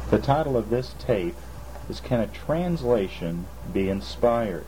The title of this tape is Can a Translation Be Inspired?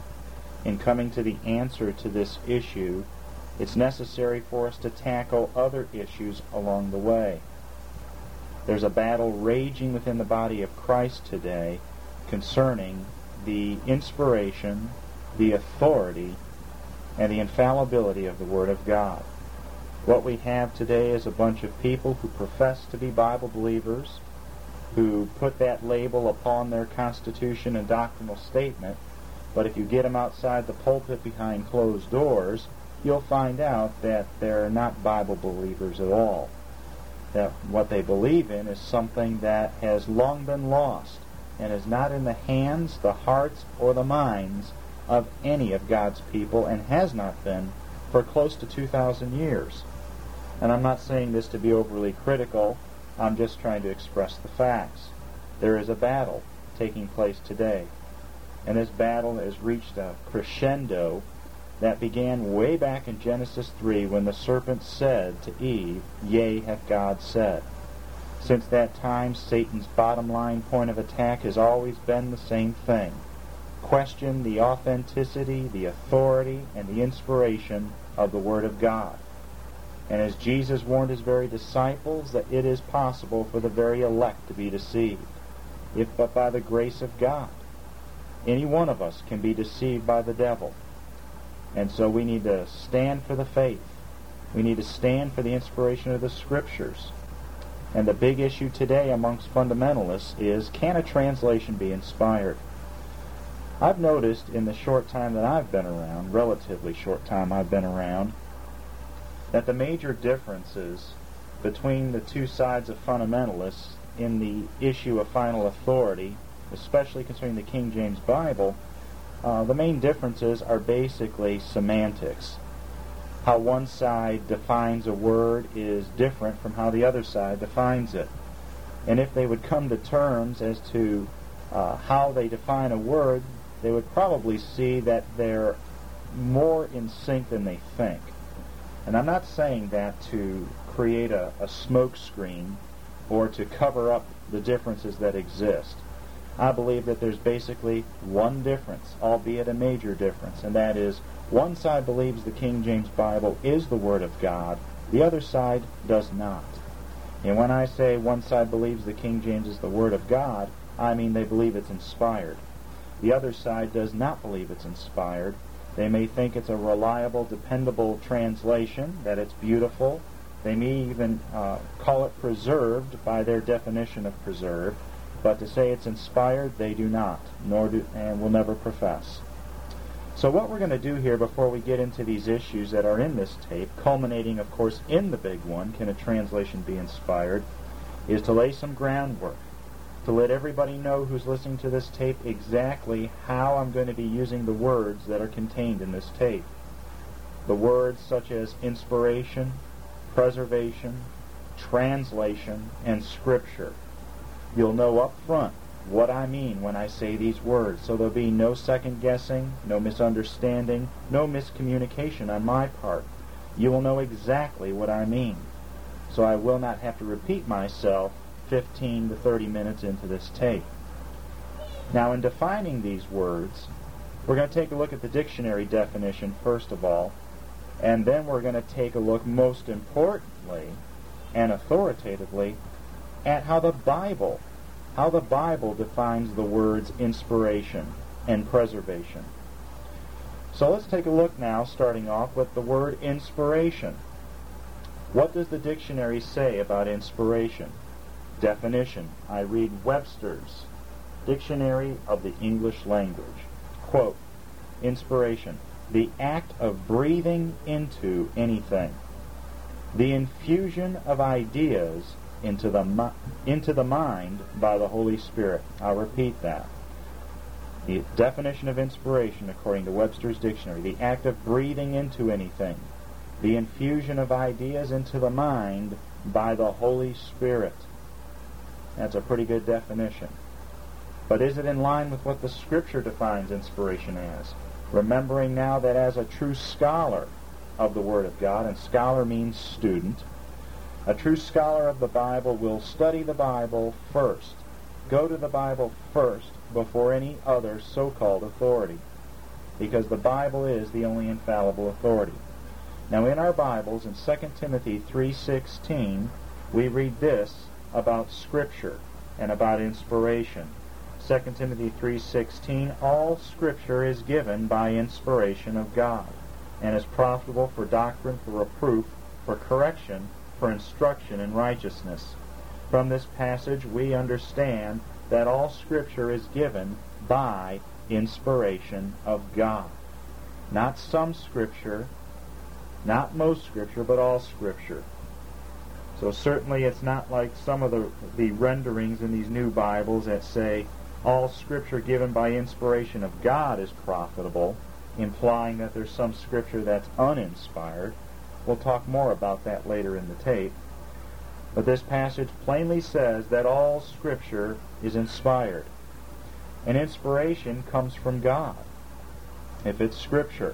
In coming to the answer to this issue, it's necessary for us to tackle other issues along the way. There's a battle raging within the body of Christ today concerning the inspiration, the authority, and the infallibility of the Word of God. What we have today is a bunch of people who profess to be Bible believers, who put that label upon their constitution and doctrinal statement, but if you get them outside the pulpit behind closed doors, you'll find out that they're not Bible believers at all. That what they believe in is something that has long been lost and is not in the hands, the hearts, or the minds of any of God's people, and has not been for close to 2,000 years. And I'm not saying this to be overly critical. I'm just trying to express the facts. There is a battle taking place today, and this battle has reached a crescendo that began way back in Genesis 3 when the serpent said to Eve, "Yea, hath God said." Since that time, Satan's bottom line point of attack has always been the same thing: question the authenticity, the authority, and the inspiration of the Word of God. And as Jesus warned his very disciples that it is possible for the very elect to be deceived, if but by the grace of God. Any one of us can be deceived by the devil. And so we need to stand for the faith. We need to stand for the inspiration of the Scriptures. And the big issue today amongst fundamentalists is, can a translation be inspired? I've noticed in the short time that I've been around, relatively short time I've been around, that the major differences between the two sides of fundamentalists in the issue of final authority, especially concerning the King James Bible, the main differences are basically semantics. How one side defines a word is different from how the other side defines it. And if they would come to terms as to how they define a word, they would probably see that they're more in sync than they think. And I'm not saying that to create a smoke screen or to cover up the differences that exist. I believe that there's basically one difference, albeit a major difference, and that is one side believes the King James Bible is the Word of God, the other side does not. And when I say one side believes the King James is the Word of God, I mean they believe it's inspired. The other side does not believe it's inspired. They may think it's a reliable, dependable translation, that it's beautiful. They may even call it preserved by their definition of preserved. But to say it's inspired, they do not, and will never profess. So what we're going to do here before we get into these issues that are in this tape, culminating, of course, in the big one, can a translation be inspired, is to lay some groundwork, to let everybody know who's listening to this tape exactly how I'm going to be using the words that are contained in this tape. The words such as inspiration, preservation, translation, and Scripture. You'll know up front what I mean when I say these words, so there'll be no second guessing, no misunderstanding, no miscommunication on my part. You will know exactly what I mean, so I will not have to repeat myself 15 to 30 minutes into this tape. Now, in defining these words, we're going to take a look at the dictionary definition first of all, and then we're going to take a look, most importantly and authoritatively, at how the Bible defines the words inspiration and preservation. So let's take a look now, starting off with the word inspiration. What does the dictionary say about inspiration? Definition. I read Webster's Dictionary of the English Language. Quote, inspiration, the act of breathing into anything. The infusion of ideas into the mind by the Holy Spirit. I'll repeat that. The definition of inspiration, according to Webster's Dictionary, the act of breathing into anything, the infusion of ideas into the mind by the Holy Spirit. That's a pretty good definition. But is it in line with what the Scripture defines inspiration as? Remembering now that as a true scholar of the Word of God, and scholar means student, a true scholar of the Bible will study the Bible first go to the Bible first before any other so-called authority, because the Bible is the only infallible authority. Now in our Bibles, in 2 Timothy 3:16, we read this about Scripture and about inspiration. 2 Timothy 3:16, all Scripture is given by inspiration of God, and is profitable for doctrine, for reproof, for correction, for instruction in righteousness. From this passage we understand that all Scripture is given by inspiration of God. Not some Scripture, not most Scripture, but all Scripture. So certainly it's not like some of the renderings in these new Bibles that say all Scripture given by inspiration of God is profitable, implying that there's some Scripture that's uninspired. We'll talk more about that later in the tape. But this passage plainly says that all Scripture is inspired. And inspiration comes from God, if it's Scripture.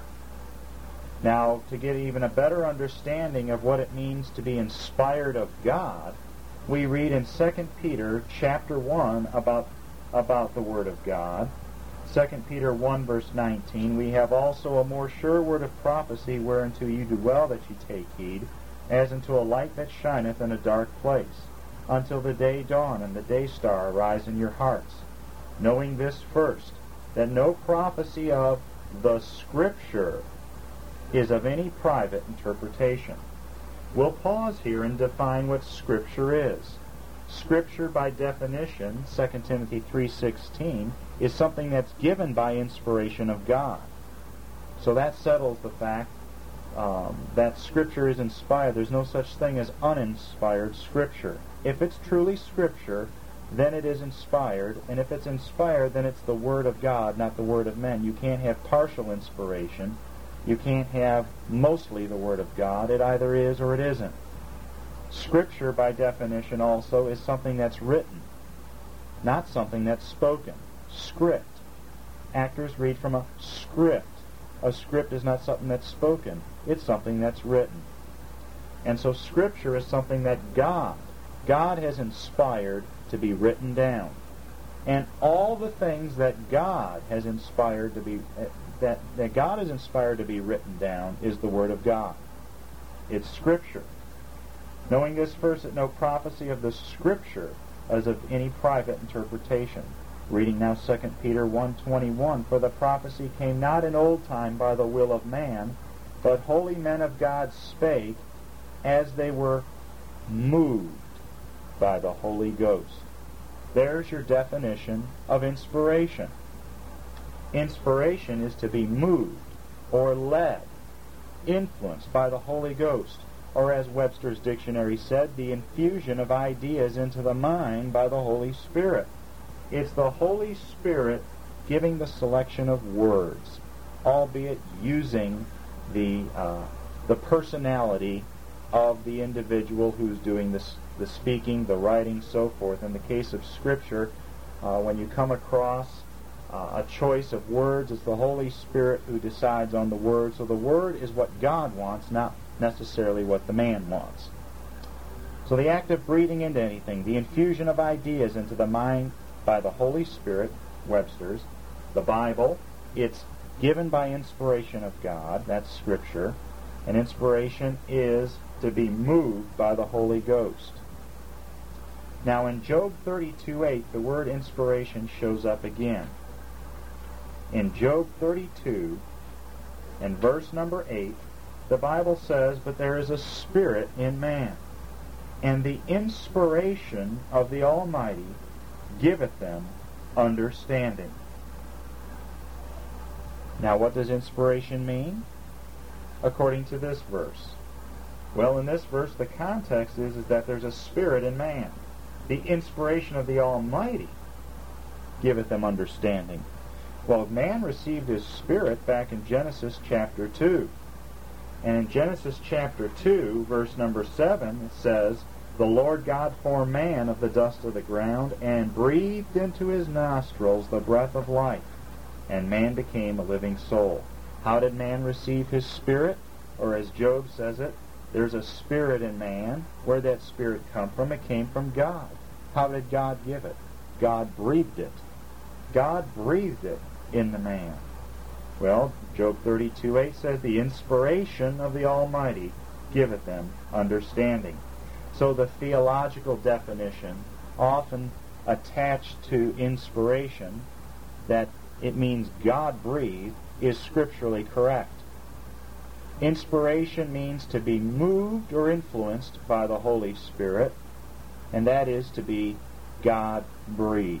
Now, to get even a better understanding of what it means to be inspired of God, we read in 2 Peter chapter 1 about the Word of God. 2 Peter 1 verse 19, we have also a more sure word of prophecy, whereunto you do well that ye take heed, as unto a light that shineth in a dark place, until the day dawn and the day star arise in your hearts. Knowing this first, that no prophecy of the Scripture is of any private interpretation. We'll pause here and define what Scripture is. Scripture, by definition, 2 Timothy 3:16, is something that's given by inspiration of God. So that settles the fact that Scripture is inspired. There's no such thing as uninspired Scripture. If it's truly Scripture, then it is inspired, and if it's inspired, then it's the Word of God, not the Word of men. You can't have partial inspiration. You can't have mostly the Word of God. It either is or it isn't. Scripture, by definition, also is something that's written, not something that's spoken. Script. Actors read from a script. A script is not something that's spoken. It's something that's written. And so Scripture is something that God has inspired to be written down. And all the things that God has inspired to be that God has inspired to be written down is the Word of God. It's Scripture. Knowing this first, that no prophecy of the Scripture is of any private interpretation. Reading now 2 Peter 1:21, for the prophecy came not in old time by the will of man, but holy men of God spake as they were moved by the Holy Ghost. There's your definition of inspiration. Inspiration is to be moved or led, influenced by the Holy Ghost, or as Webster's dictionary said, the infusion of ideas into the mind by the Holy Spirit. It's the Holy Spirit giving the selection of words, albeit using the personality of the individual who's doing the speaking, the writing, so forth. In the case of Scripture, when you come across a choice of words, it's the Holy Spirit who decides on the word. So the word is what God wants, not necessarily what the man wants. So the act of breathing into anything, the infusion of ideas into the mind by the Holy Spirit, Webster's, the Bible, it's given by inspiration of God, that's Scripture, and inspiration is to be moved by the Holy Ghost. Now in Job 32:8, the word inspiration shows up again. In Job 32 and verse number 8, the Bible says, but there is a spirit in man, and the inspiration of the Almighty giveth them understanding. Now what does inspiration mean? According to this verse. Well, in this verse, the context is that there's a spirit in man. The inspiration of the Almighty giveth them understanding. Well, man received his spirit back in Genesis chapter 2. And in Genesis chapter 2, verse number 7, it says, the Lord God formed man of the dust of the ground, and breathed into his nostrils the breath of life, and man became a living soul. How did man receive his spirit? Or as Job says it, there's a spirit in man. Where did that spirit come from? It came from God. How did God give it? God breathed it. God breathed it in the man. Well, Job 32:8 says, the inspiration of the Almighty giveth them understanding. So the theological definition, often attached to inspiration, that it means God breathed, is scripturally correct. Inspiration means to be moved or influenced by the Holy Spirit, and that is to be God breathed.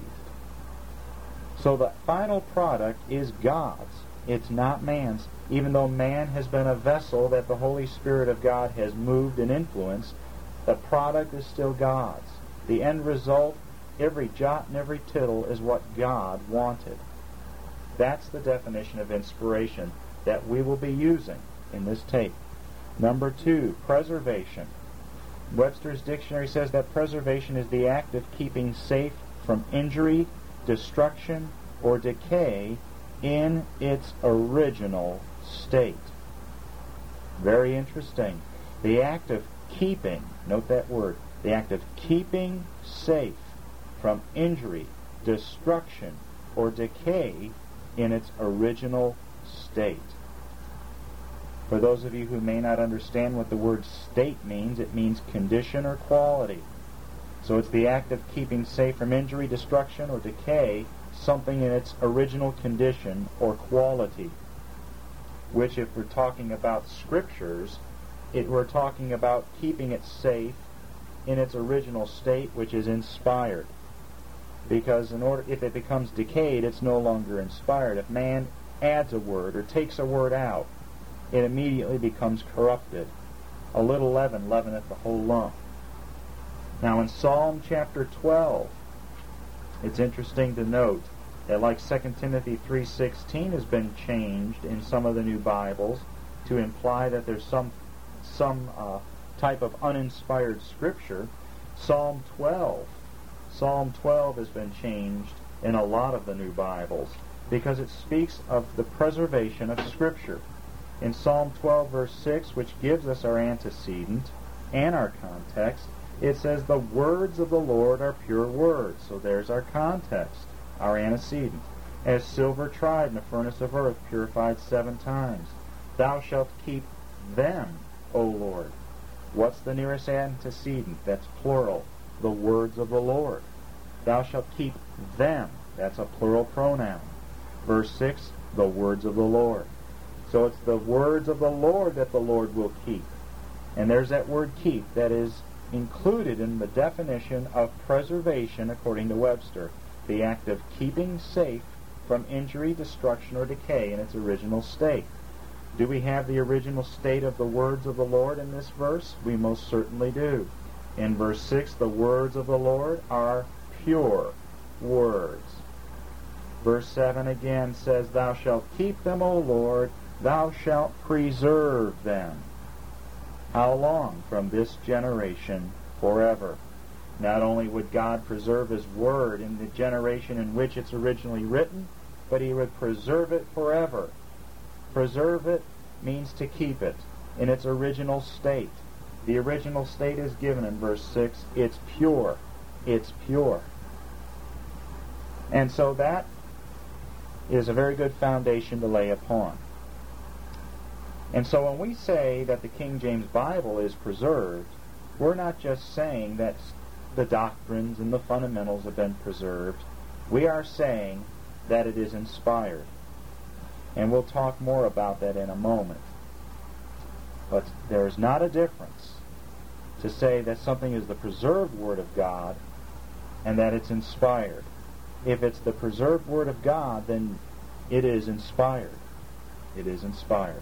So the final product is God's. It's not man's. Even though man has been a vessel that the Holy Spirit of God has moved and influenced, the product is still God's. The end result, every jot and every tittle, is what God wanted. That's the definition of inspiration that we will be using in this tape. Number 2, preservation. Webster's Dictionary says that preservation is the act of keeping safe from injury, destruction, or decay in its original state. Very interesting. The act of keeping, note that word, the act of keeping safe from injury, destruction, or decay in its original state. For those of you who may not understand what the word state means, it means condition or quality. So it's the act of keeping safe from injury, destruction, or decay something in its original condition or quality. Which, if we're talking about scriptures, we're talking about keeping it safe in its original state, which is inspired. Because if it becomes decayed, it's no longer inspired. If man adds a word or takes a word out, it immediately becomes corrupted. A little leaven leaveneth the whole lump. Now in Psalm chapter 12, it's interesting to note that, like 2 Timothy 3:16 has been changed in some of the new Bibles to imply that there's some type of uninspired scripture, Psalm 12 has been changed in a lot of the new Bibles because it speaks of the preservation of Scripture. In Psalm 12, verse 6, which gives us our antecedent and our context, it says, the words of the Lord are pure words. So there's our context, our antecedent. As silver tried in a furnace of earth, purified 7 times. Thou shalt keep them, O Lord. What's the nearest antecedent? That's plural. The words of the Lord. Thou shalt keep them. That's a plural pronoun. Verse 6, the words of the Lord. So it's the words of the Lord that the Lord will keep. And there's that word keep that is included in the definition of preservation according to Webster. The act of keeping safe from injury, destruction, or decay in its original state. Do we have the original state of the words of the Lord in this verse? We most certainly do. In verse 6, the words of the Lord are pure words. Verse 7 again says, Thou shalt keep them, O Lord, Thou shalt preserve them. How long? From this generation forever. Not only would God preserve His Word in the generation in which it's originally written, but He would preserve it forever. Preserve it means to keep it in its original state. The original state is given in verse 6. It's pure. It's pure. And so that is a very good foundation to lay upon. And so when we say that the King James Bible is preserved, we're not just saying that the doctrines and the fundamentals have been preserved. We are saying that it is inspired. And we'll talk more about that in a moment. But there is not a difference to say that something is the preserved Word of God and that it's inspired. If it's the preserved Word of God, then it is inspired. It is inspired.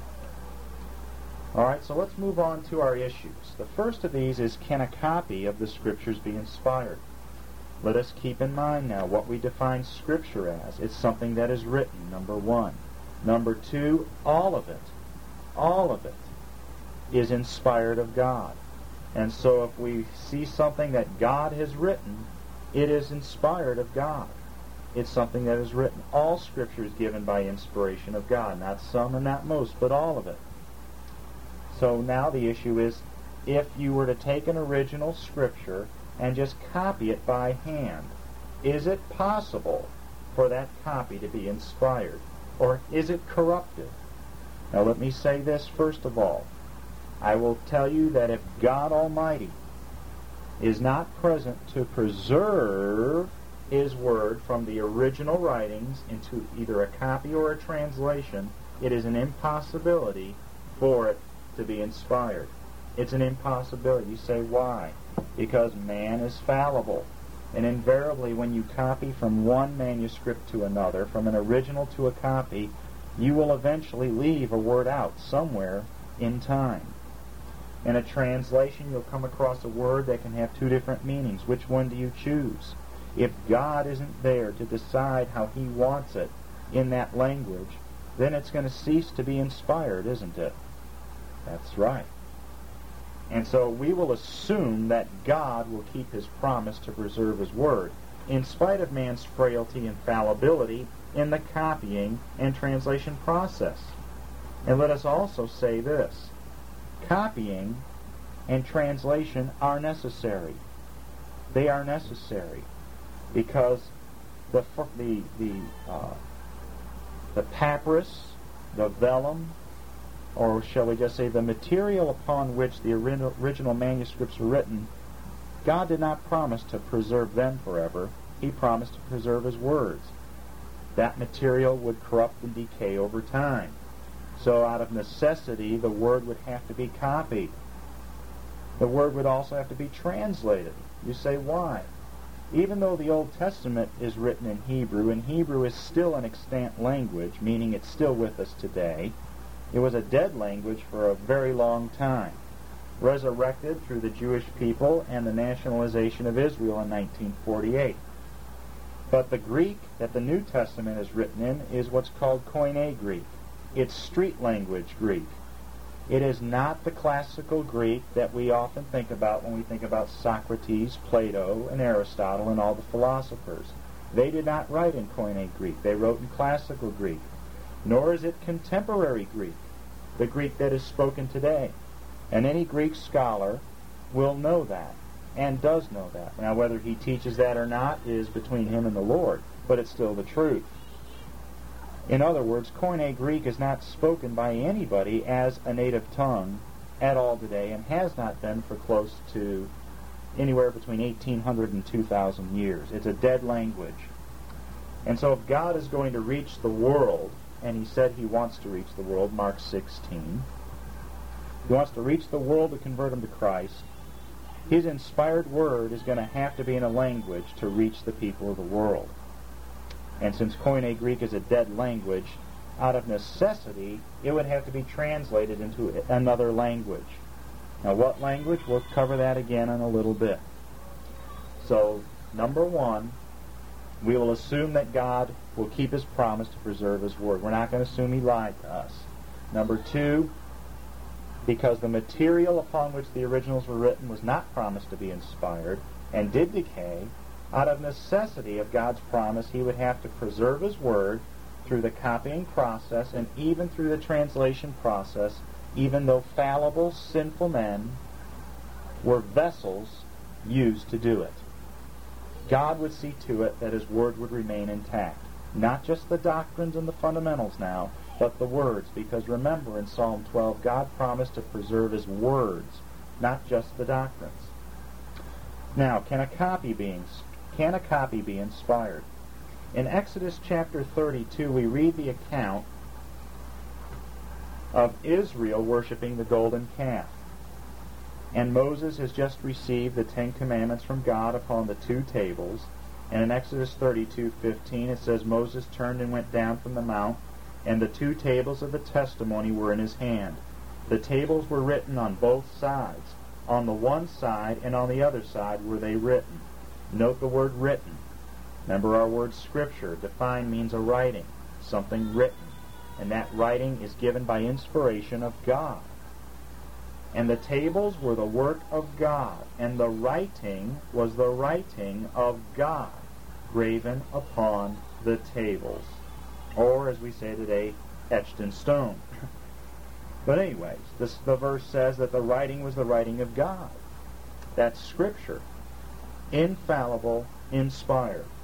All right, so let's move on to our issues. The first of these is, can a copy of the Scriptures be inspired? Let us keep in mind now what we define Scripture as. It's something that is written, number 1. Number 2, all of it is inspired of God. And so if we see something that God has written, it is inspired of God. It's something that is written. All Scripture is given by inspiration of God. Not some and not most, but all of it. So now the issue is, if you were to take an original Scripture and just copy it by hand, is it possible for that copy to be inspired? Or is it corrupted? Now let me say this first of all. I will tell you that if God Almighty is not present to preserve His Word from the original writings into either a copy or a translation, it is an impossibility for it to be inspired. It's an impossibility. You say, why? Because man is fallible. And invariably when you copy from one manuscript to another, from an original to a copy, you will eventually leave a word out somewhere in time. In a translation, you'll come across a word that can have two different meanings. Which one do you choose? If God isn't there to decide how He wants it in that language, then it's going to cease to be inspired, isn't it? That's right. And so we will assume that God will keep His promise to preserve His Word, in spite of man's frailty and fallibility in the copying and translation process. And let us also say this. Copying and translation are necessary. They are necessary because the papyrus, the vellum, or shall we just say the material upon which the original manuscripts were written, God did not promise to preserve them forever. He promised to preserve His words. That material would corrupt and decay over time. So out of necessity, the Word would have to be copied. The Word would also have to be translated. You say, why? Even though the Old Testament is written in Hebrew, and Hebrew is still an extant language, meaning it's still with us today, it was a dead language for a very long time, resurrected through the Jewish people and the nationalization of Israel in 1948. But the Greek that the New Testament is written in is what's called Koine Greek. It's street language Greek. It is not the classical Greek that we often think about when we think about Socrates, Plato, and Aristotle and all the philosophers. They did not write in Koine Greek. They wrote in classical Greek. Nor is it contemporary Greek, the Greek that is spoken today. And any Greek scholar will know that, and does know that. Now, whether he teaches that or not is between him and the Lord, but it's still the truth. In other words, Koine Greek is not spoken by anybody as a native tongue at all today, and has not been for close to anywhere between 1,800 and 2,000 years. It's a dead language. And so if God is going to reach the world, and He said He wants to reach the world, Mark 16, He wants to reach the world to convert them to Christ, His inspired Word is going to have to be in a language to reach the people of the world. And since Koine Greek is a dead language, out of necessity, it would have to be translated into another language. Now, what language? We'll cover that again in a little bit. So, number one, we will assume that God will keep His promise to preserve His Word. We're not going to assume He lied to us. Number two, because the material upon which the originals were written was not promised to be inspired and did decay, out of necessity of God's promise, He would have to preserve His Word through the copying process and even through the translation process, even though fallible, sinful men were vessels used to do it. God would see to it that His Word would remain intact. Not just the doctrines and the fundamentals now, but the words. Because remember, in Psalm 12, God promised to preserve His words, not just the doctrines. Now, can a copy be inspired? In Exodus chapter 32, we read the account of Israel worshiping the golden calf. And Moses has just received the Ten Commandments from God upon the two tables. And in Exodus 32:15 it says, Moses turned and went down from the mount, and the two tables of the testimony were in his hand. The tables were written on both sides. On the one side and on the other side were they written. Note the word written. Remember our word scripture. Defined means a writing, something written. And that writing is given by inspiration of God. And the tables were the work of God, and the writing was the writing of God, graven upon the tables. Or, as we say today, etched in stone. But anyways, the verse says that the writing was the writing of God. That's Scripture. Infallible, inspired.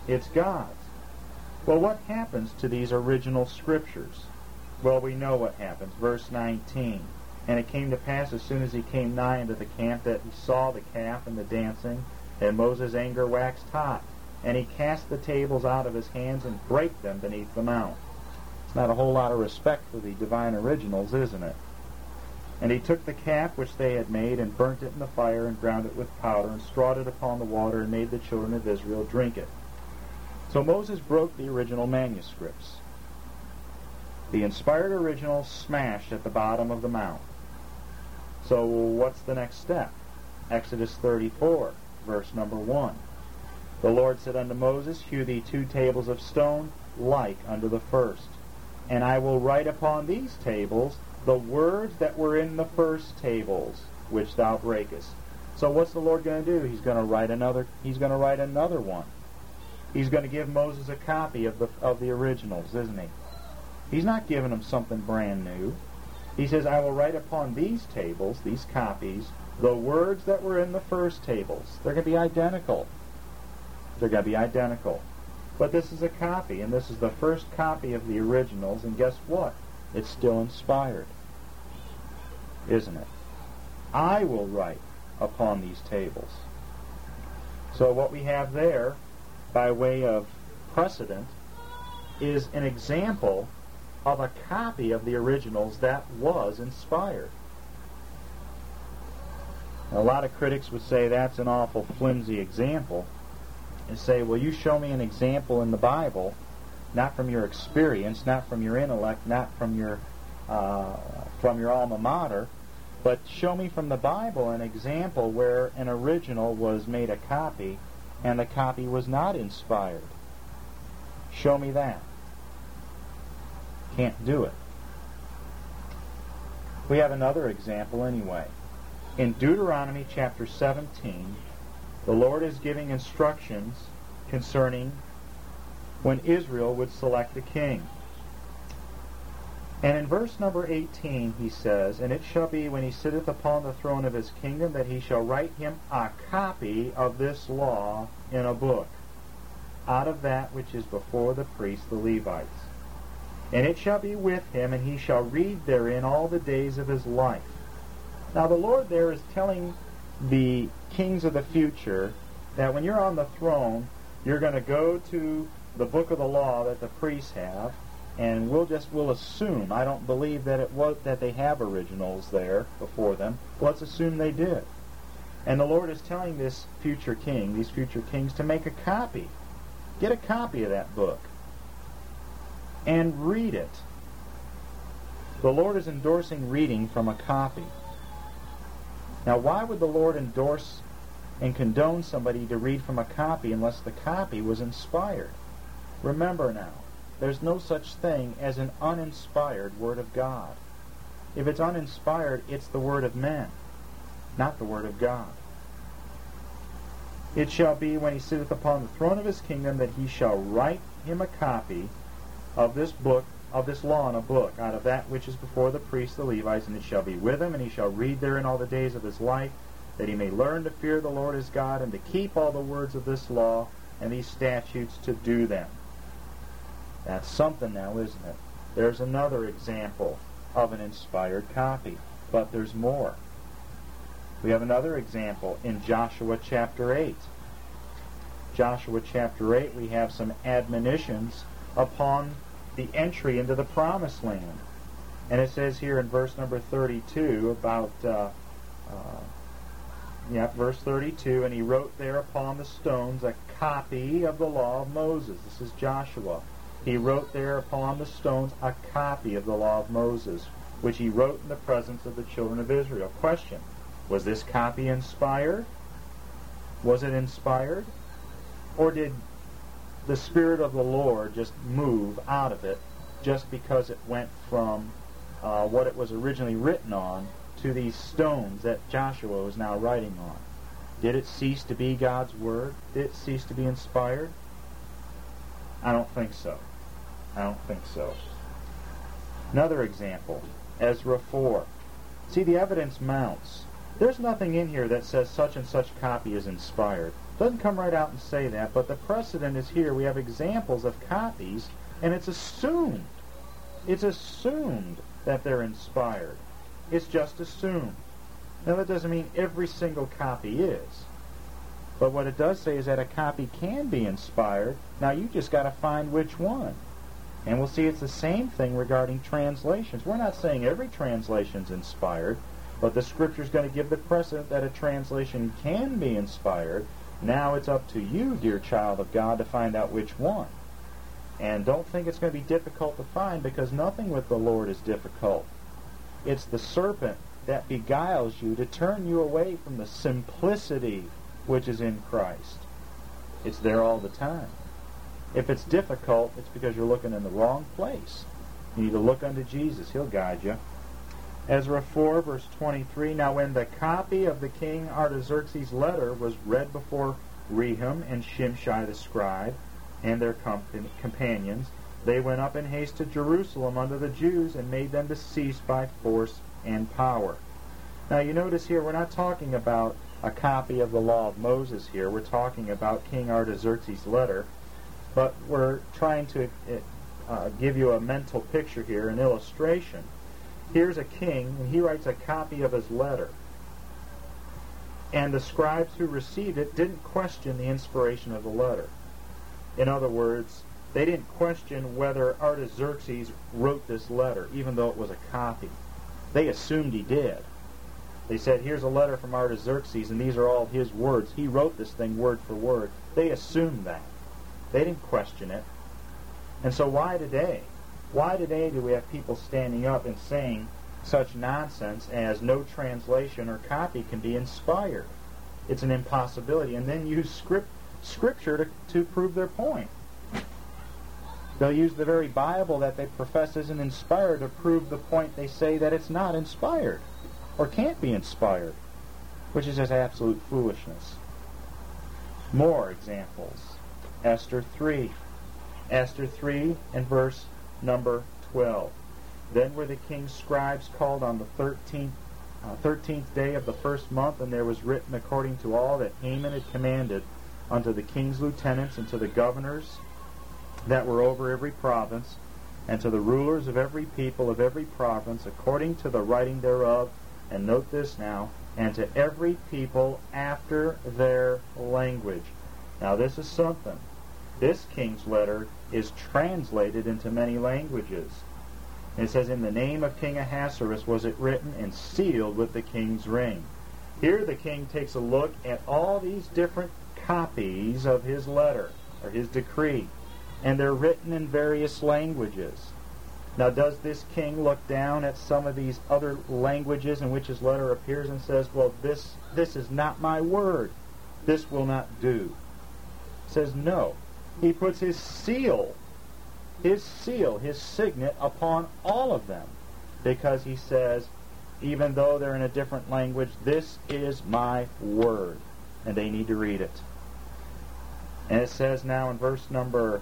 It's God's. Well, what happens to these original scriptures? Well, we know what happens. Verse 19. And it came to pass as soon as he came nigh unto the camp that he saw the calf and the dancing, and Moses' anger waxed hot. And he cast the tables out of his hands and brake them beneath the mount. It's not a whole lot of respect for the divine originals, isn't it? And he took the calf which they had made, and burnt it in the fire, and ground it with powder, and strawed it upon the water, and made the children of Israel drink it. So Moses broke the original manuscripts. The inspired originals smashed at the bottom of the mount. So what's the next step? Exodus 34, verse number 1. The Lord said unto Moses, Hew thee 2 tables of stone, like unto the first. And I will write upon these tables the words that were in the first tables, which thou breakest. So what's the Lord going to do? He's going to write another one. He's going to give Moses a copy of the originals, isn't he? He's not giving him something brand new. He says, I will write upon these tables, these copies, the words that were in the first tables. They're going to be identical. They're going to be identical. But this is a copy, and this is the first copy of the originals, and guess what? It's still inspired, isn't it? I will write upon these tables. So what we have there, by way of precedent, is an example of a copy of the originals that was inspired. Now, a lot of critics would say that's an awful flimsy example, and say, well, you show me an example in the Bible, not from your experience, not from your intellect, not from your alma mater, but show me from the Bible an example where an original was made a copy and the copy was not inspired. Show me that. Can't do it. We have another example anyway. In Deuteronomy chapter 17, the Lord is giving instructions concerning when Israel would select a king. And in verse number 18 he says, And it shall be when he sitteth upon the throne of his kingdom that he shall write him a copy of this law in a book, out of that which is before the priests the Levites. And it shall be with him, and he shall read therein all the days of his life. Now the Lord there is telling the kings of the future that when you're on the throne, you're going to go to the book of the law that the priests have, and we'll assume, I don't believe that they have originals there before them. Let's assume they did. And the Lord is telling these future kings, to make a copy. Get a copy of that book and read it. The Lord is endorsing reading from a copy. Now, why would the Lord endorse and condone somebody to read from a copy unless the copy was inspired? Remember now, there's no such thing as an uninspired Word of God. If it's uninspired, it's the word of men, not the Word of God. It shall be when he sitteth upon the throne of his kingdom that he shall write him a copy of this book, of this law in a book, out of that which is before the priests the Levites, and it shall be with him, and he shall read therein all the days of his life, that he may learn to fear the Lord his God, and to keep all the words of this law and these statutes to do them. That's something now, isn't it? There's another example of an inspired copy, but there's more. We have another example in Joshua chapter 8. Joshua chapter 8, we have some admonitions upon the entry into the promised land. And it says here in verse number 32 about, verse 32, and he wrote there upon the stones a copy of the law of Moses. This is Joshua. He wrote there upon the stones a copy of the law of Moses, which he wrote in the presence of the children of Israel. Question, was this copy inspired? Was it inspired? Or did the Spirit of the Lord just move out of it just because it went from what it was originally written on to these stones that Joshua was now writing on? Did it cease to be God's Word? Did it cease to be inspired? I don't think so. Another example, Ezra 4. See, the evidence mounts. There's nothing in here that says such and such copy is inspired. It doesn't come right out and say that, but the precedent is here. We have examples of copies, and it's assumed. It's assumed that they're inspired. It's just assumed. Now, that doesn't mean every single copy is. But what it does say is that a copy can be inspired. Now, you just got to find which one. And we'll see it's the same thing regarding translations. We're not saying every translation's inspired, but the Scripture's going to give the precedent that a translation can be inspired. Now it's up to you, dear child of God, to find out which one. And don't think it's going to be difficult to find, because nothing with the Lord is difficult. It's the serpent that beguiles you to turn you away from the simplicity which is in Christ. It's there all the time. If it's difficult, it's because you're looking in the wrong place. You need to look unto Jesus. He'll guide you. Ezra 4, verse 23, Now when the copy of the king Artaxerxes' letter was read before Rehum and Shimshai the scribe and their companions, they went up in haste to Jerusalem unto the Jews and made them to cease by force and power. Now you notice here, we're not talking about a copy of the law of Moses here. We're talking about King Artaxerxes' letter, but we're trying to give you a mental picture here, an illustration. Here's a king, and he writes a copy of his letter. And the scribes who received it didn't question the inspiration of the letter. In other words, they didn't question whether Artaxerxes wrote this letter, even though it was a copy. They assumed he did. They said, here's a letter from Artaxerxes, and these are all his words. He wrote this thing word for word. They assumed that. They didn't question it. And so why today? Why today do we have people standing up and saying such nonsense as no translation or copy can be inspired? It's an impossibility. And then use Scripture to prove their point. They'll use the very Bible that they profess isn't inspired to prove the point they say that it's not inspired or can't be inspired, which is just absolute foolishness. More examples. Esther 3. Esther 3 and verse number 12. Then were the king's scribes called on the 13th day of the first month, and there was written according to all that Haman had commanded unto the king's lieutenants and to the governors that were over every province, and to the rulers of every people of every province, according to the writing thereof, and note this now, and to every people after their language. Now this is something. This king's letter is translated into many languages. And it says, in the name of King Ahasuerus was it written and sealed with the king's ring. Here the king takes a look at all these different copies of his letter, or his decree, and they're written in various languages. Now does this king look down at some of these other languages in which his letter appears and says, well, this is not my word. This will not do? He says no. He puts his seal, his signet upon all of them, because he says, even though they're in a different language, this is my word, and they need to read it. And it says now in verse number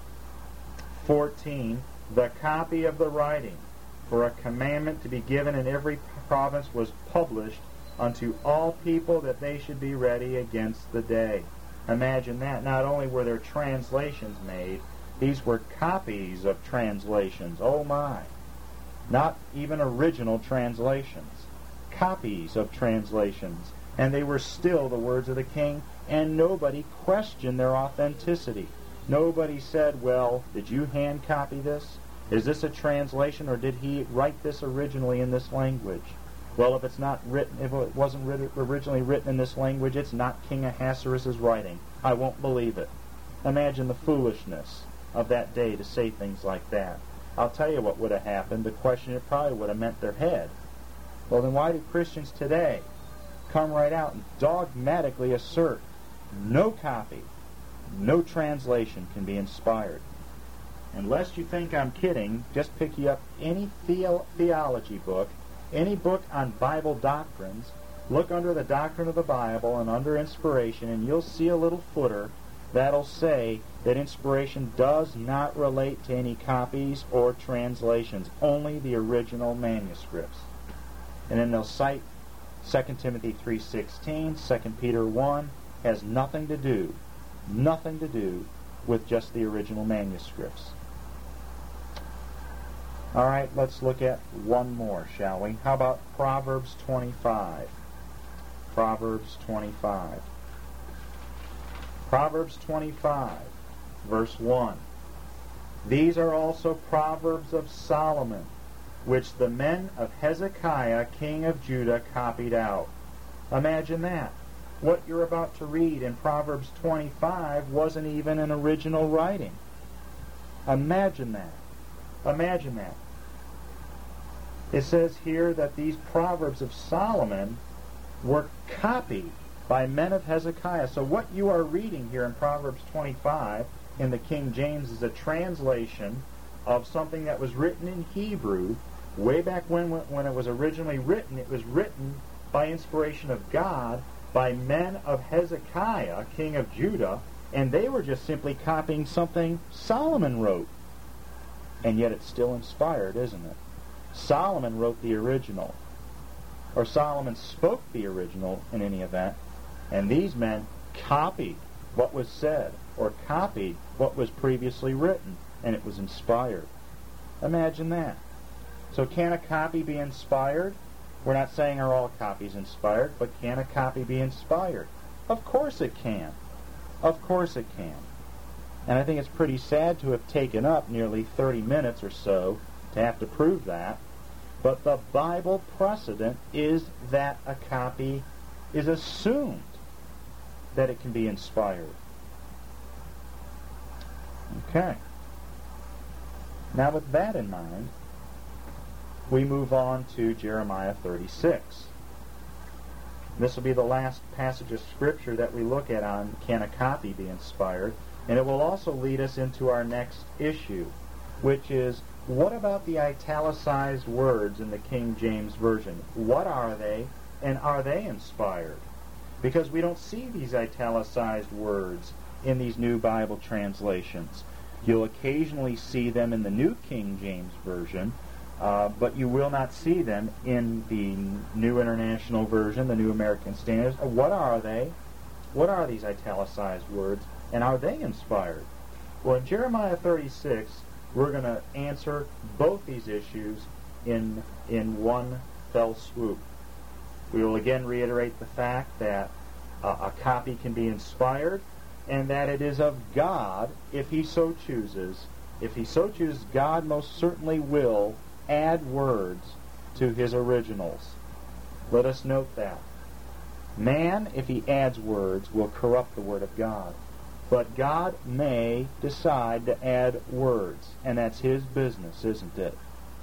14, the copy of the writing for a commandment to be given in every province was published unto all people, that they should be ready against the day. Imagine that. Not only were there translations made, these were copies of translations. Oh my. Not even original translations. Copies of translations. And they were still the words of the king, and nobody questioned their authenticity. Nobody said, well, did you hand copy this? Is this a translation, or did he write this originally in this language? Well, if it wasn't originally written in this language, it's not King Ahasuerus' writing. I won't believe it. Imagine the foolishness of that day to say things like that. I'll tell you what would have happened. The question, it probably would have meant their head. Well, then why do Christians today come right out and dogmatically assert no copy, no translation can be inspired? Unless you think I'm kidding, just pick you up any theology book, any book on Bible doctrines, look under the doctrine of the Bible and under inspiration, and you'll see a little footer that'll say that inspiration does not relate to any copies or translations, only the original manuscripts. And then they'll cite 2 Timothy 3:16, 2 Peter 1 has nothing to do with just the original manuscripts. All right, let's look at one more, shall we? How about Proverbs 25? Proverbs 25. Proverbs 25, verse 1. These are also proverbs of Solomon, which the men of Hezekiah, king of Judah, copied out. Imagine that. What you're about to read in Proverbs 25 wasn't even an original writing. Imagine that. Imagine that. It says here that these proverbs of Solomon were copied by men of Hezekiah. So what you are reading here in Proverbs 25 in the King James is a translation of something that was written in Hebrew way back when it was originally written. It was written by inspiration of God by men of Hezekiah, king of Judah, and they were just simply copying something Solomon wrote. And yet it's still inspired, isn't it? Solomon wrote the original, or Solomon spoke the original in any event, and these men copied what was said, or copied what was previously written, and it was inspired. Imagine that. So can a copy be inspired? We're not saying are all copies inspired, but can a copy be inspired? Of course it can. Of course it can. And I think it's pretty sad to have taken up nearly 30 minutes or so to have to prove that. But the Bible precedent is that a copy is assumed that it can be inspired. Okay. Now with that in mind, we move on to Jeremiah 36. This will be the last passage of Scripture that we look at on can a copy be inspired, and it will also lead us into our next issue, which is, what about the italicized words in the King James Version? What are they, and are they inspired? Because we don't see these italicized words in these new Bible translations. You'll occasionally see them in the New King James Version, but you will not see them in the New International Version, the New American Standard. What are they? What are these italicized words, and are they inspired? Well, in Jeremiah 36, we're going to answer both these issues in one fell swoop. We will again reiterate the fact that a copy can be inspired, and that it is of God if He so chooses. If He so chooses, God most certainly will add words to His originals. Let us note that. Man, if he adds words, will corrupt the Word of God. But God may decide to add words, and that's His business, isn't it?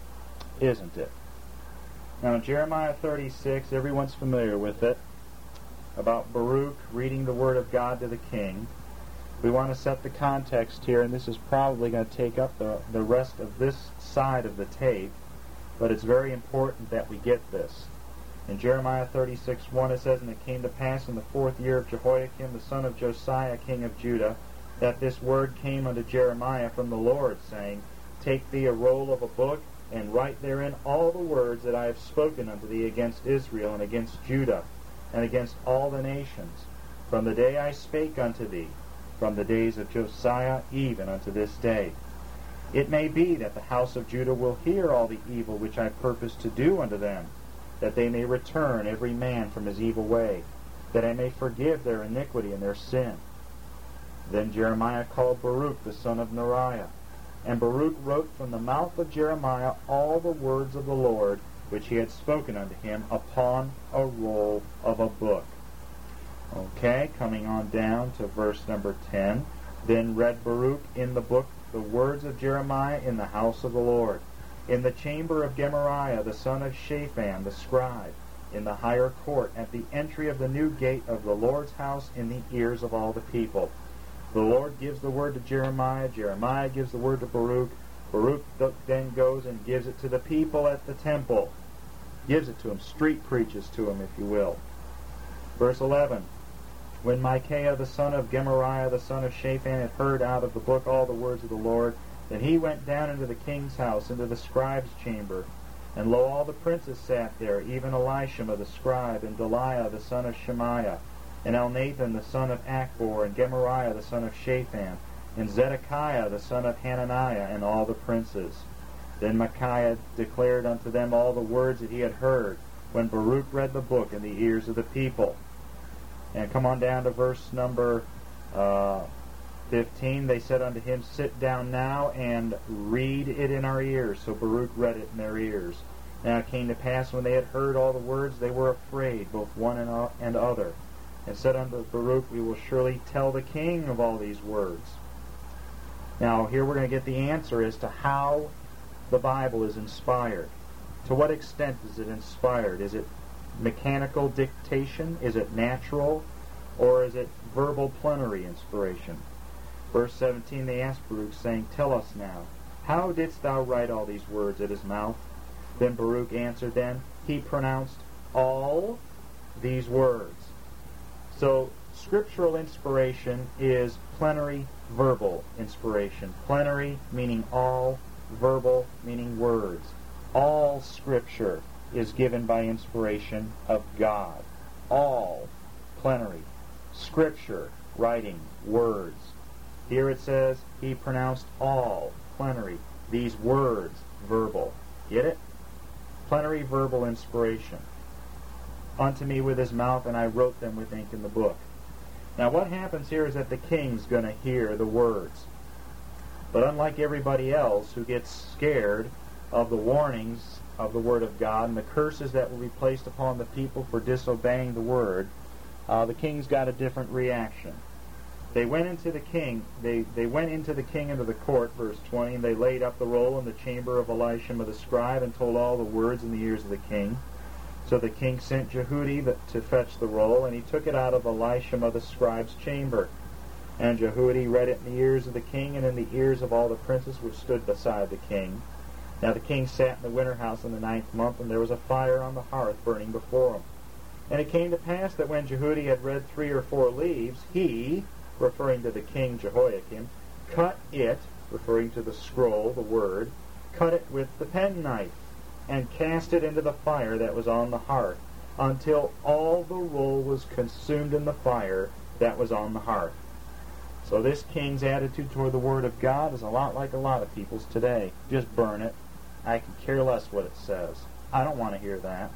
Isn't it? Now in Jeremiah 36, everyone's familiar with it, about Baruch reading the Word of God to the king. We want to set the context here, and this is probably going to take up the rest of this side of the tape, but it's very important that we get this. In Jeremiah 36:1 it says, "And it came to pass in the 4th year of Jehoiakim, the son of Josiah, king of Judah, that this word came unto Jeremiah from the Lord, saying, Take thee a roll of a book, and write therein all the words that I have spoken unto thee against Israel, and against Judah, and against all the nations, from the day I spake unto thee, from the days of Josiah, even unto this day. It may be that the house of Judah will hear all the evil which I purpose to do unto them, that they may return every man from his evil way, that I may forgive their iniquity and their sin." Then Jeremiah called Baruch the son of Neriah, and Baruch wrote from the mouth of Jeremiah all the words of the Lord which he had spoken unto him upon a roll of a book. Okay, coming on down to verse number 10. "Then read Baruch in the book the words of Jeremiah in the house of the Lord, in the chamber of Gemariah the son of Shaphan the scribe, in the higher court, at the entry of the new gate of the Lord's house, in the ears of all the people." The Lord gives the word to Jeremiah. Jeremiah gives the word to Baruch. Baruch then goes and gives it to the people at the temple. Gives it to them, street preaches to them, if you will. Verse 11. "When Micaiah the son of Gemariah the son of Shaphan had heard out of the book all the words of the Lord, then he went down into the king's house, into the scribe's chamber, And lo, all the princes sat there, even Elishama the scribe, and Delaiah the son of Shemaiah, and Elnathan the son of Achbor, and Gemariah the son of Shaphan, and Zedekiah the son of Hananiah, and all the princes. Then Micaiah declared unto them all the words that he had heard, when Baruch read the book in the ears of the people. And come on down to verse number 15. They said unto him, Sit down now and read it in our ears. So Baruch read it in their ears. Now it came to pass, when they had heard all the words, they were afraid, both one and other, and said unto Baruch, We will surely tell the king of all these words. Now here we're going to get the answer as to how the Bible is inspired. To what extent is it inspired? Is it mechanical dictation? Is it natural? Or is it verbal plenary inspiration? Verse 17, they asked Baruch, saying, Tell us now, how didst thou write all these words at his mouth? Then Baruch answered them, He pronounced all these words. So scriptural inspiration is plenary verbal inspiration. Plenary meaning all, verbal meaning words. All Scripture is given by inspiration of God. All, plenary. Scripture, writing, words. Here it says, He pronounced all, plenary. These words, verbal. Get it? Plenary verbal inspiration. Unto me with his mouth, and I wrote them with ink in the book. Now what happens here is that the king's going to hear the words. But unlike everybody else who gets scared of the warnings of the Word of God and the curses that will be placed upon the people for disobeying the Word, the king's got a different reaction. They went into the king. They went into the king into the court, verse 20, and they laid up the roll in the chamber of Elishama the scribe, and told all the words in the ears of the king. So the king sent Jehudi to fetch the roll, and he took it out of Elishama the scribe's chamber. And Jehudi read it in the ears of the king, and in the ears of all the princes which stood beside the king. Now the king sat in the winter house in the 9th month, and there was a fire on the hearth burning before him. And it came to pass that when Jehudi had read 3 or 4 leaves, he, referring to the king Jehoiakim, cut it, referring to the scroll, the word, cut it with the penknife, and cast it into the fire that was on the hearth, until all the roll was consumed in the fire that was on the hearth. So this king's attitude toward the Word of God is a lot like a lot of people's today. Just burn it. I can care less what it says. I don't want to hear that.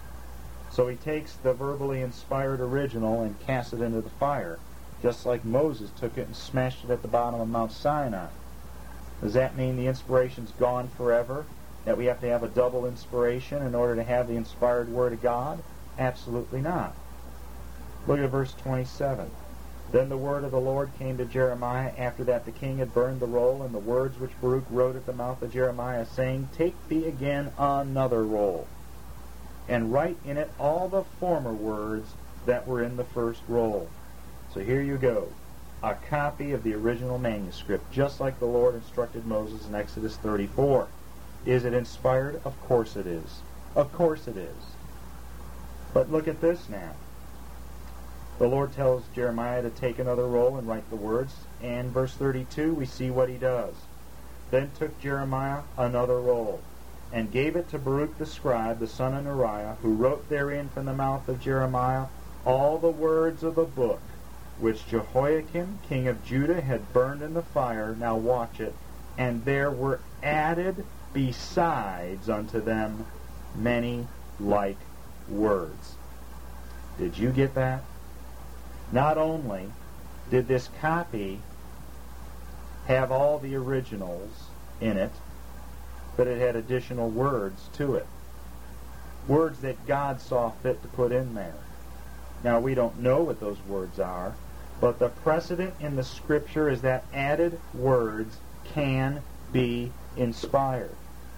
So he takes the verbally inspired original and casts it into the fire, just like Moses took it and smashed it at the bottom of Mount Sinai. Does that mean the inspiration's gone forever? That we have to have a double inspiration in order to have the inspired Word of God? Absolutely not. Look at verse 27. Then the word of the Lord came to Jeremiah after that the king had burned the roll, and the words which Baruch wrote at the mouth of Jeremiah, saying, Take thee again another roll, and write in it all the former words that were in the first roll. So here you go, a copy of the original manuscript, just like the Lord instructed Moses in Exodus 34. Is it inspired? Of course it is. Of course it is. But look at this now. The Lord tells Jeremiah to take another roll and write the words, and verse 32, we see what he does. Then took Jeremiah another roll, and gave it to Baruch the scribe, the son of Neriah, who wrote therein from the mouth of Jeremiah all the words of the book, which Jehoiakim, king of Judah, had burned in the fire. Now watch it. And there were added besides unto them many like words. Did you get that? Not only did this copy have all the originals in it, but it had additional words to it. Words that God saw fit to put in there. Now, we don't know what those words are, but the precedent in the Scripture is that added words can be inspired.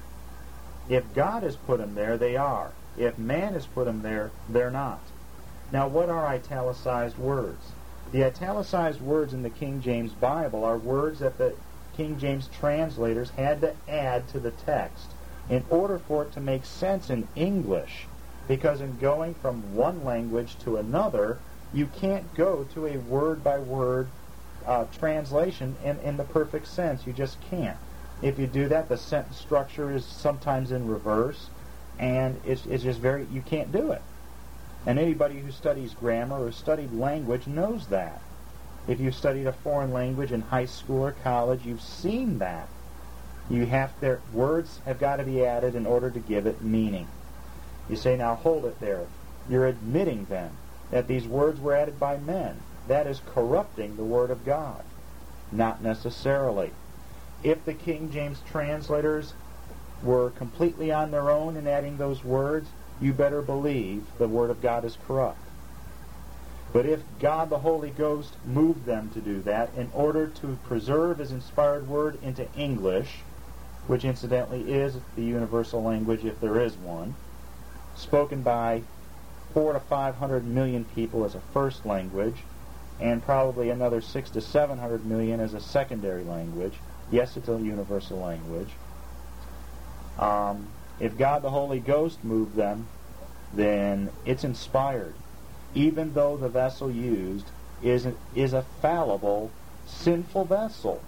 If God has put them there, they are. If man has put them there, they're not. Now, what are italicized words? The italicized words in the King James Bible are words that the King James translators had to add to the text in order for it to make sense in English. Because in going from one language to another, you can't go to a word-by-word translation in the perfect sense. You just can't. If you do that, the sentence structure is sometimes in reverse. And it's just very, you can't do it. And anybody who studies grammar or studied language knows that. If you've studied a foreign language in high school or college, you've seen that. Their words have got to be added in order to give it meaning. You say, now hold it there. You're admitting then that these words were added by men. That is corrupting the Word of God. Not necessarily. If the King James translators were completely on their own in adding those words, you better believe the Word of God is corrupt. But if God the Holy Ghost moved them to do that in order to preserve His inspired Word into English, which incidentally is the universal language if there is one, spoken by 400 to 500 million people as a first language, and probably another 600 to 700 million as a secondary language. Yes, it's a universal language. If God the Holy Ghost moved them, then it's inspired, even though the vessel used is a fallible, sinful vessel.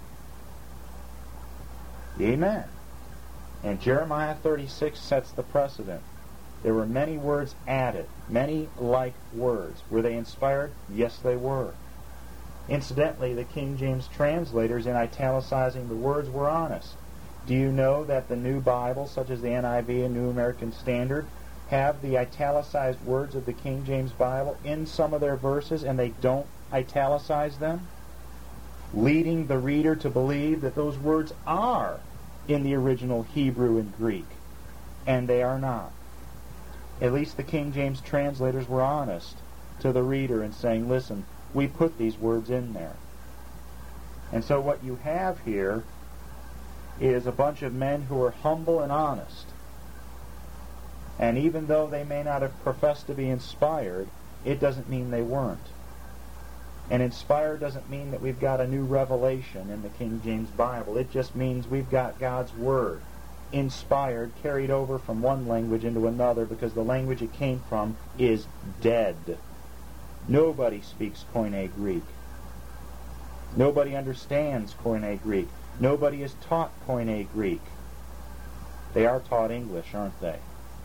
Amen. And Jeremiah 36 sets the precedent. There were many words added, many like words. Were they inspired? Yes, they were. Incidentally, the King James translators in italicizing the words were honest. Do you know that the New Bible, such as the NIV and New American Standard, have the italicized words of the King James Bible in some of their verses, and they don't italicize them, leading the reader to believe that those words are in the original Hebrew and Greek, and they are not. At least the King James translators were honest to the reader in saying, listen, we put these words in there. And so what you have here is a bunch of men who are humble and honest. And even though they may not have professed to be inspired, it doesn't mean they weren't. And inspired doesn't mean that we've got a new revelation in the King James Bible. It just means we've got God's Word inspired, carried over from one language into another, because the language it came from is dead. Nobody speaks Koine Greek. Nobody understands Koine Greek. Nobody is taught Koine Greek. They are taught English, aren't they?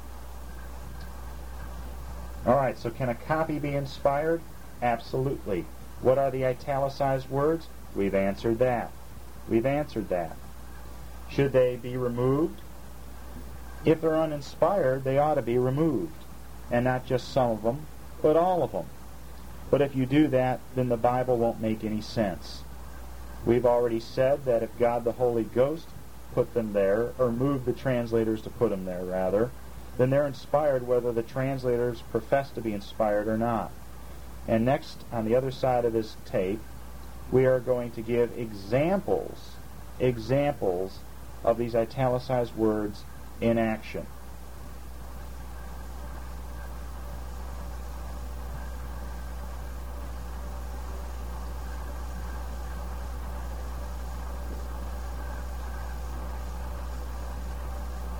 All right, so can a copy be inspired? Absolutely. What are the italicized words? We've answered that. We've answered that. Should they be removed? If they're uninspired, they ought to be removed. And not just some of them, but all of them. But if you do that, then the Bible won't make any sense. We've already said that if God the Holy Ghost put them there, or moved the translators to put them there, rather, then they're inspired whether the translators profess to be inspired or not. And next, on the other side of this tape, we are going to give examples of these italicized words in action.